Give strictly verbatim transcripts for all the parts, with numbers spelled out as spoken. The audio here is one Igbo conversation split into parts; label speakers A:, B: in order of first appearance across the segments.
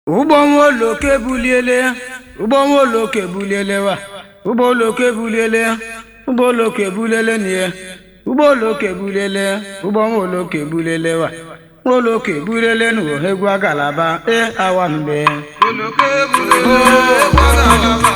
A: Ubongo ke buliele, ubongo ke buliele wa, ubolo ke buliele, ubolo ke buliele nie, ubolo ke buliele, ubongo ke buliele wa, ubolo ke buliele no hegwa galaba e awambe.
B: Ubolo ke buliele hegwa galaba,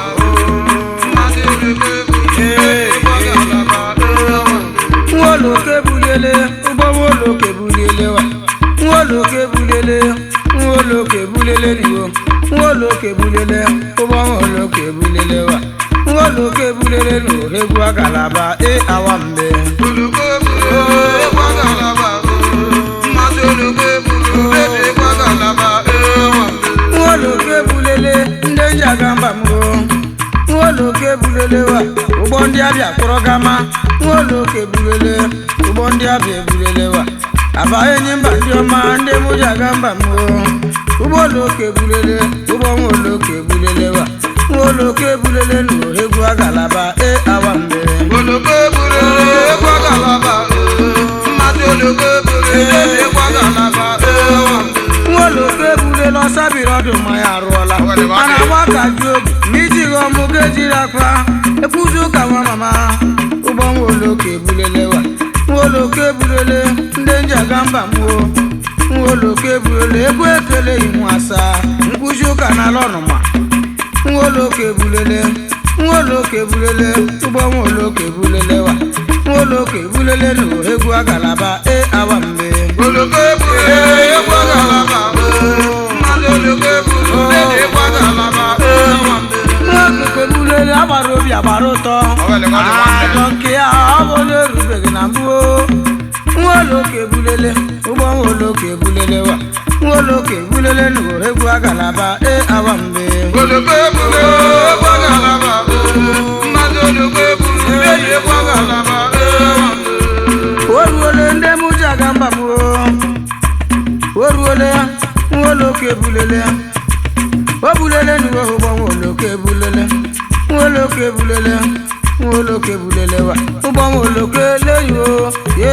B: masele ke buliele hegwa galaba e awambe.
A: Ubolo ke buliele, ubongo ke buliele wa, ubolo ke buliele. Ngolo ke bulele niwo ngolo ke bulele obo ngolo ke bulele wa ngolo ke bulele no hegwa galaba e awambe
B: ngolo ke bulele hegwa galaba masolo ke bulele hegwa galaba e awambe
A: ngolo ke bulele ndenja gamba mgo ngolo ke bulele wa obo ndi abia kurogama ngolo ke bulele obo ndi abia bulele wa abaye nyimba ndioma nde muja gamba mgo ubolo ke bulele ubongo ke bulele wa ngolo ke bulele no hegwa galaba e awambe
B: ngolo ke bulele hegwa galaba masolo ke bulele hegwa galaba e awambe
A: ngolo ke bulele sabiro do maya rola ana waka job miji go mugejira kwa ekuzu kawa mama ubongo ke bulele wa ngolo ke bulele ndenja gamba mo ngolo ke bulele kwekele imwasa nkushuka na lonoma ngolo ke bulele ngolo ke bulele tubo ngolo ke bulele wa ngolo ke bulele no hegwa galaba e awambe
B: ngolo ke bulele hegwa galaba ngolo ke bulele hegwa galaba e awambe
A: ngolo ke bulele abaro bi abaro to adonke abole rubege na mbuo ngolo ke bulele ubo ngolo ke bulele wa ngolo ke bulele no hegwa galaba e awambe
B: ngolo ke bulele hegwa galaba ngolo ke bulele hegwa galaba e awambe
A: woruole nde muja gamba mu woruole ngolo ke bulele obulele no ubo ngolo ke bulele ngolo ke bulele ngolo ke bulele wa ubo ngolo ke leyo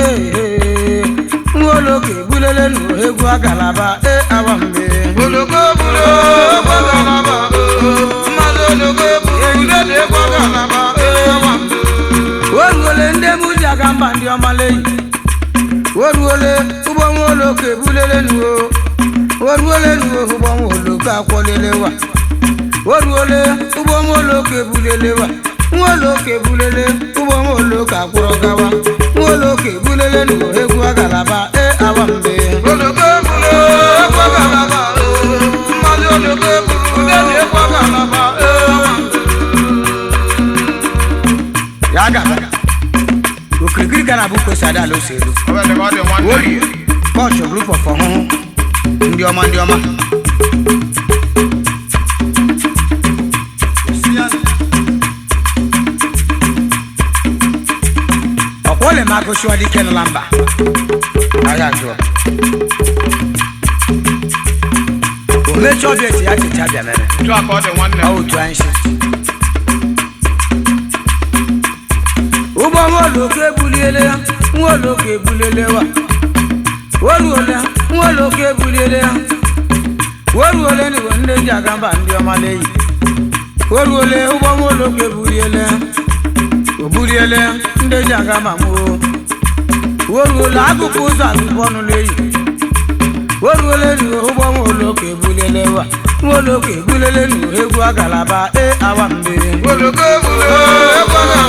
A: ye ngolo ke bulele no hegwa galaba e awambe
B: ngolo ke bulele hegwa galaba mazolo ke bulele hegwa galaba e awambe
A: woruole nde muja gamba ndi omaleyi woruole ubo ngolo ke bulele no woruole no ubo ngolo ka kwolele wa woruole ubo ngolo ke bulele wa ngolo ke bulele ubo ngolo ka kurogawa ngolo ke bulele no hegwa galaba e awambe
B: ngolo ke bulele hegwa galaba mazolo ke bulele hegwa galaba e awambe
A: yaga okirikiri kana bu kwesa da lo selu
B: obele ma de one
A: wori kocho group of ohun ndi oma ndi oma Wole mako shwa di ken lamba aya jo o me cho bi ti ati cha bia mere
B: to akọ de one
A: o to anshi ubo ngolo ke buliele ngolo ke bulele wa woruole ngolo ke bulele woruole ni wonde jagamba ndi o maleyi woruole ubo ngolo ke buliele obuliele nde jagamba mo woruole akuku za bonu leyi woruole ni ubo ngolo ke bulele wa ngolo ke bulele ni hegwa galaba e awambe
B: ngolo ke bulele hegwa